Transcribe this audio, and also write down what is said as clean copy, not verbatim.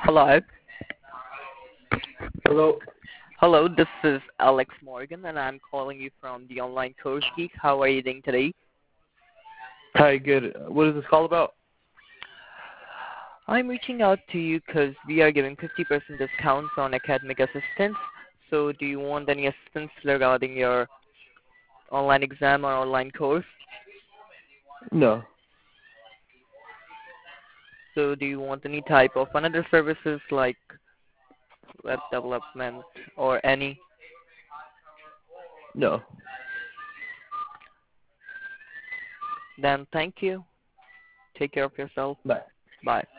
Hello. Hello. Hello, this is Alex Morgan, and I'm calling you from the Online Course Geek. How are you doing today? Hi, good. What is this call about? I'm reaching out to you because we are giving 50% discounts on academic assistance. So, do you want any assistance regarding your online exam or online course? No. So, do you want any type of another services like web development or any? No. Then, thank you. Take care of yourself. Bye. Bye.